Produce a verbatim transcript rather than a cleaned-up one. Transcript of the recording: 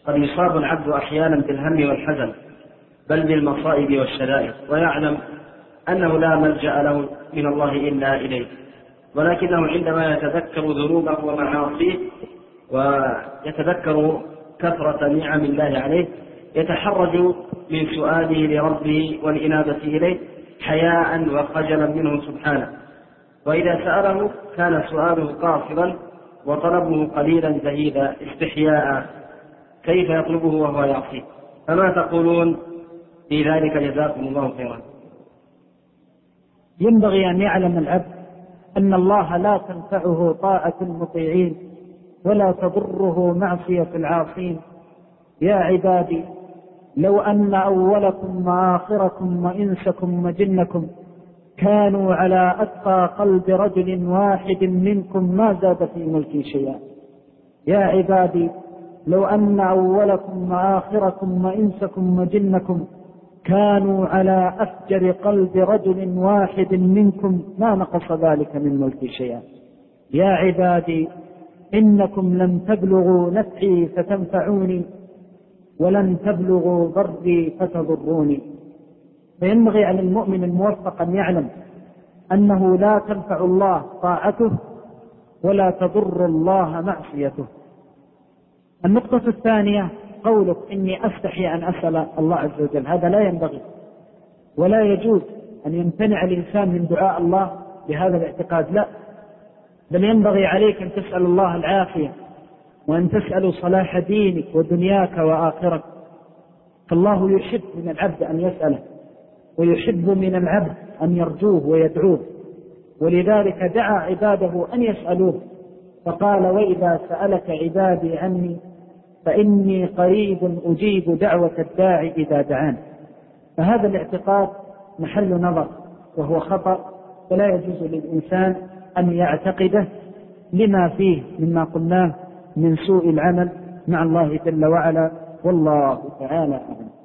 قد يصاب العبد أحيانا بالهم والحزن بل بالمصائب والشدائد، ويعلم أنه لا ملجأ له من الله إلا إليه، ولكنه عندما يتذكر ذنوبه ومعاصيه ويتذكر كثرة نعم الله عليه يتحرج من سؤاله لربه والإنابة إليه حياء وخجلا منه سبحانه، وإذا سأله كان سؤاله قاصرا وطلبه قليلا زهيدا استحياء، كيف يطلبه وهو يعصيه؟ فما تقولون في ذلك؟ جزاكم الله خيرا. ينبغي أن يعلم العبد أن الله لا تنفعه طاعة المطيعين ولا تضره معصية العاصين. يا عبادي لو أن أولكم وآخركم وإنسكم وجنكم كانوا على أتقى قلب رجل واحد منكم ما زاد في ملكي شيئا. يا عبادي لو أن أولكم وآخركم وإنسكم وجنكم كانوا على أفجر قلب رجل واحد منكم ما نقص ذلك من ملكي شيئا. يا عبادي إنكم لن تبلغوا نفعي فتنفعوني ولن تبلغوا ضري فتضروني. فينبغي على المؤمن الموفق أن يعلم أنه لا تنفع الله طاعته ولا تضر الله معصيته. النقطة الثانية قولك إني أستحي أن أسأل الله عز وجل، هذا لا ينبغي ولا يجوز أن يمتنع الإنسان من دعاء الله بهذا الاعتقاد، لا، بل ينبغي عليك أن تسأل الله العافية وأن تسأل صلاح دينك ودنياك وآخرك. فالله يحب من العبد أن يسأله ويحب من العبد أن يرجوه ويدعوه، ولذلك دعا عباده أن يسألوه فقال وإذا سألك عبادي عني فإني قريب أجيب دعوة الداعي إذا دعان. فهذا الاعتقاد محل نظر وهو خطأ، ولا يجوز للإنسان أن يعتقده لما فيه مما قلناه من سوء العمل مع الله جل وعلا، والله تعالى أعلم.